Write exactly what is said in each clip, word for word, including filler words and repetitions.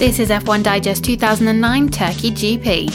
This is F one Digest two thousand nine Turkey G P.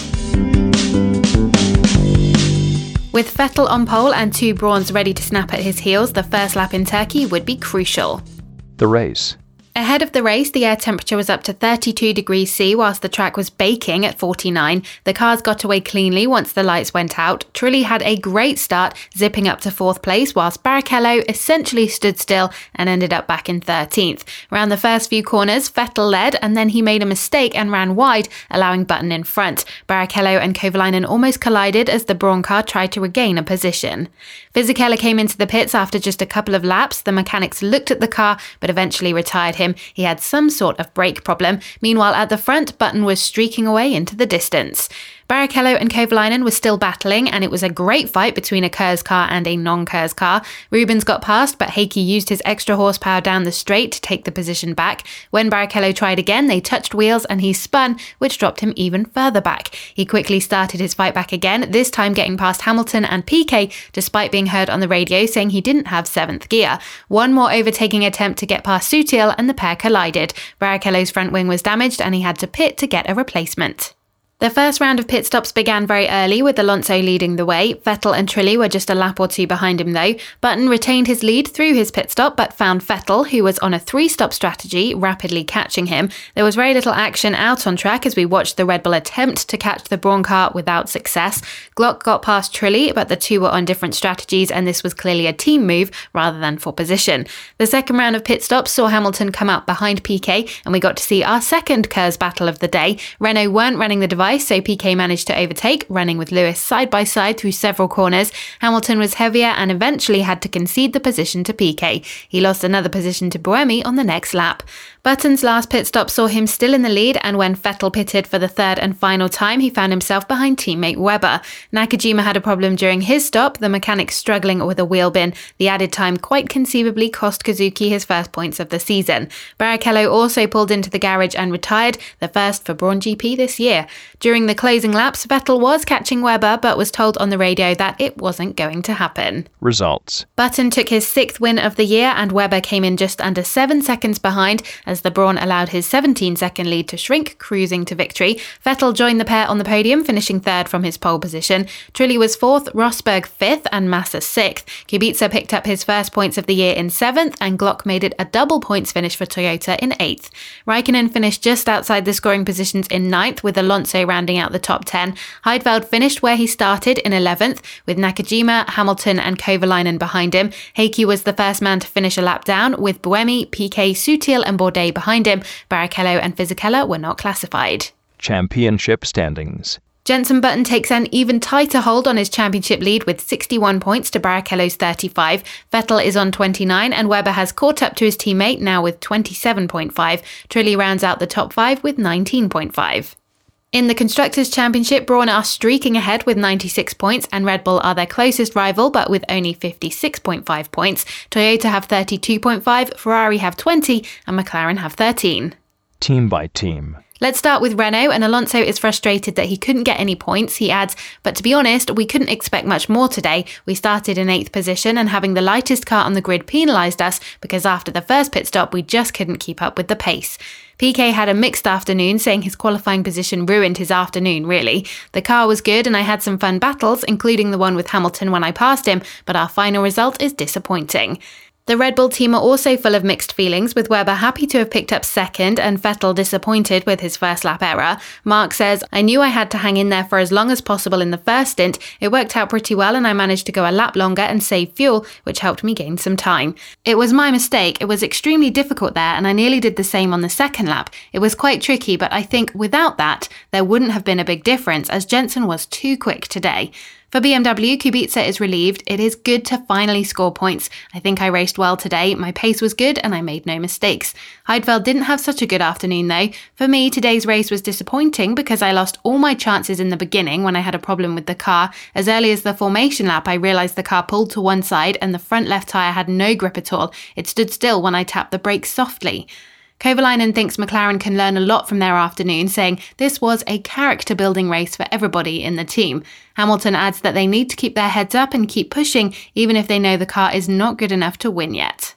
With Vettel on pole and two Brauns ready to snap at his heels, the first lap in Turkey would be crucial. The race. Ahead of the race, the air temperature was up to thirty-two degrees C whilst the track was baking at forty-nine. The cars got away cleanly once the lights went out. Trulli had a great start, zipping up to fourth place, whilst Barrichello essentially stood still and ended up back in thirteenth. Around the first few corners, Vettel led, and then he made a mistake and ran wide, allowing Button in front. Barrichello and Kovalainen almost collided as the Brawn car tried to regain a position. Fisichella came into the pits after just a couple of laps. The mechanics looked at the car, but eventually retired him. He had some sort of brake problem. Meanwhile, at the front, Button was streaking away into the distance. Barrichello and Kovalainen were still battling, and it was a great fight between a Kers car and a non-Kers car. Rubens got past, but Heikki used his extra horsepower down the straight to take the position back. When Barrichello tried again, they touched wheels and he spun, which dropped him even further back. He quickly started his fight back again, this time getting past Hamilton and Piquet, despite being heard on the radio saying he didn't have seventh gear. One more overtaking attempt to get past Sutil and the pair collided. Barrichello's front wing was damaged and he had to pit to get a replacement. The first round of pit stops began very early, with Alonso leading the way. Vettel and Trulli were just a lap or two behind him though. Button retained his lead through his pit stop, but found Vettel, who was on a three-stop strategy, rapidly catching him. There was very little action out on track as we watched the Red Bull attempt to catch the Brawn car without success. Glock got past Trulli, but the two were on different strategies, and this was clearly a team move rather than for position. The second round of pit stops saw Hamilton come up behind Piquet, and we got to see our second Kers battle of the day. Renault weren't running the device, so Piquet managed to overtake, running with Lewis side by side through several corners. Hamilton was heavier and eventually had to concede the position to Piquet. He lost another position to Buemi on the next lap. Button's last pit stop saw him still in the lead, and when Vettel pitted for the third and final time, he found himself behind teammate Webber. Nakajima had a problem during his stop, the mechanic struggling with a wheel bin. The added time quite conceivably cost Kazuki his first points of the season. Barrichello also pulled into the garage and retired, the first for Brawn G P this year. During the closing laps, Vettel was catching Webber, but was told on the radio that it wasn't going to happen. Results. Button took his sixth win of the year, and Webber came in just under seven seconds behind, as the Brawn allowed his seventeen-second lead to shrink, cruising to victory. Vettel joined the pair on the podium, finishing third from his pole position. Trulli was fourth, Rosberg fifth, and Massa sixth. Kubica picked up his first points of the year in seventh, and Glock made it a double points finish for Toyota in eighth. Raikkonen finished just outside the scoring positions in ninth, with Alonso rounding out the top ten. Heidfeld finished where he started in eleventh, with Nakajima, Hamilton and Kovalainen behind him. Heikki was the first man to finish a lap down, with Buemi, Piquet, Sutil and Bourdais behind him. Barrichello and Fisichella were not classified. Championship standings. Jenson Button takes an even tighter hold on his championship lead with sixty-one points to Barrichello's thirty-five. Vettel is on twenty-nine and Webber has caught up to his teammate now with twenty-seven point five. Trulli rounds out the top five with nineteen point five. In the Constructors' Championship, Brawn are streaking ahead with ninety-six points and Red Bull are their closest rival but with only fifty-six point five points. Toyota have thirty-two point five, Ferrari have twenty and McLaren have thirteen. Team by team. Let's start with Renault, and Alonso is frustrated that he couldn't get any points. He adds, but to be honest, we couldn't expect much more today. We started in eighth position and having the lightest car on the grid penalised us because after the first pit stop we just couldn't keep up with the pace. Piquet had a mixed afternoon, saying his qualifying position ruined his afternoon, really. The car was good and I had some fun battles, including the one with Hamilton when I passed him, but our final result is disappointing. The Red Bull team are also full of mixed feelings, with Webber happy to have picked up second and Vettel disappointed with his first lap error. Mark says, I knew I had to hang in there for as long as possible in the first stint. It worked out pretty well and I managed to go a lap longer and save fuel, which helped me gain some time. It was my mistake. It was extremely difficult there and I nearly did the same on the second lap. It was quite tricky, but I think without that, there wouldn't have been a big difference as Jenson was too quick today. For B M W, Kubica is relieved. It is good to finally score points. I think I raced well today. My pace was good and I made no mistakes. Heidfeld didn't have such a good afternoon though. For me, today's race was disappointing because I lost all my chances in the beginning when I had a problem with the car. As early as the formation lap, I realised the car pulled to one side and the front left tyre had no grip at all. It stood still when I tapped the brakes softly. Kovalainen thinks McLaren can learn a lot from their afternoon, saying this was a character-building race for everybody in the team. Hamilton adds that they need to keep their heads up and keep pushing, even if they know the car is not good enough to win yet.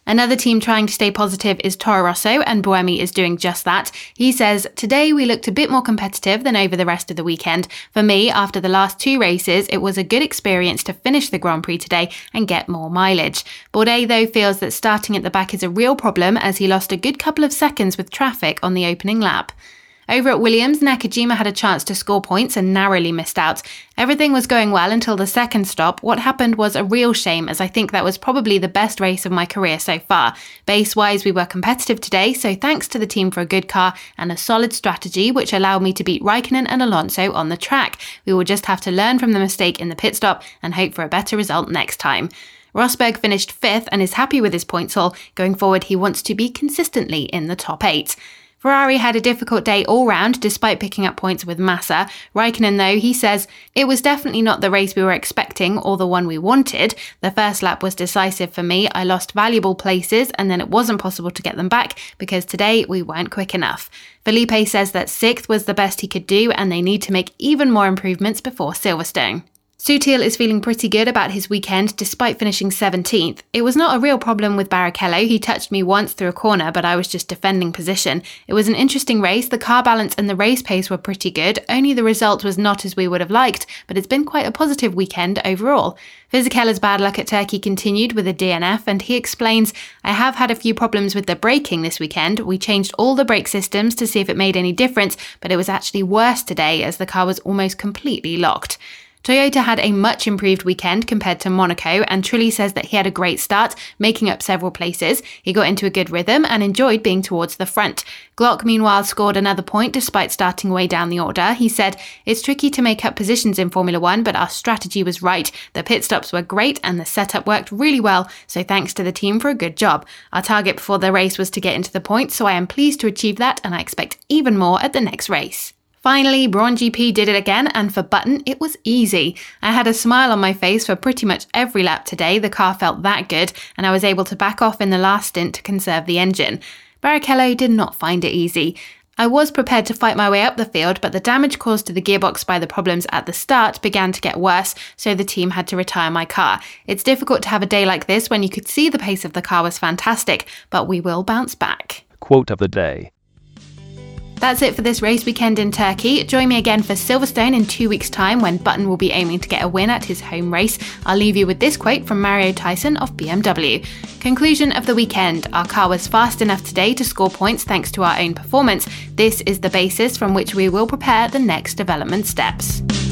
Another team trying to stay positive is Toro Rosso, and Buemi is doing just that. He says, "Today we looked a bit more competitive than over the rest of the weekend. For me, after the last two races, it was a good experience to finish the Grand Prix today and get more mileage." Bourdais, though, feels that starting at the back is a real problem as he lost a good couple of seconds with traffic on the opening lap. Over at Williams, Nakajima had a chance to score points and narrowly missed out. Everything was going well until the second stop. What happened was a real shame, as I think that was probably the best race of my career so far. Base-wise, we were competitive today, so thanks to the team for a good car and a solid strategy, which allowed me to beat Raikkonen and Alonso on the track. We will just have to learn from the mistake in the pit stop and hope for a better result next time. Rosberg finished fifth and is happy with his points haul. Going forward, he wants to be consistently in the top eight. Ferrari had a difficult day all round despite picking up points with Massa. Raikkonen, though, he says, "It was definitely not the race we were expecting or the one we wanted. The first lap was decisive for me. I lost valuable places and then it wasn't possible to get them back because today we weren't quick enough." Felipe says that sixth was the best he could do and they need to make even more improvements before Silverstone. Sutil is feeling pretty good about his weekend despite finishing seventeenth. It was not a real problem with Barrichello. He touched me once through a corner, but I was just defending position. It was an interesting race. The car balance and the race pace were pretty good. Only the result was not as we would have liked, but it's been quite a positive weekend overall. Fisichella's bad luck at Turkey continued with a D N F, and he explains, "I have had a few problems with the braking this weekend. We changed all the brake systems to see if it made any difference, but it was actually worse today as the car was almost completely locked." Toyota had a much improved weekend compared to Monaco, and Trulli says that he had a great start, making up several places. He got into a good rhythm and enjoyed being towards the front. Glock, meanwhile, scored another point despite starting way down the order. He said, "It's tricky to make up positions in Formula One, but our strategy was right. The pit stops were great and the setup worked really well, so thanks to the team for a good job. Our target before the race was to get into the points, so I am pleased to achieve that and I expect even more at the next race." Finally, Brawn G P did it again, and for Button, it was easy. I had a smile on my face for pretty much every lap today. The car felt that good, and I was able to back off in the last stint to conserve the engine. Barrichello did not find it easy. I was prepared to fight my way up the field, but the damage caused to the gearbox by the problems at the start began to get worse, so the team had to retire my car. It's difficult to have a day like this when you could see the pace of the car was fantastic, but we will bounce back. Quote of the day. That's it for this race weekend in Turkey. Join me again for Silverstone in two weeks' time when Button will be aiming to get a win at his home race. I'll leave you with this quote from Mario Tyson of B M W. "Conclusion of the weekend. Our car was fast enough today to score points thanks to our own performance. This is the basis from which we will prepare the next development steps."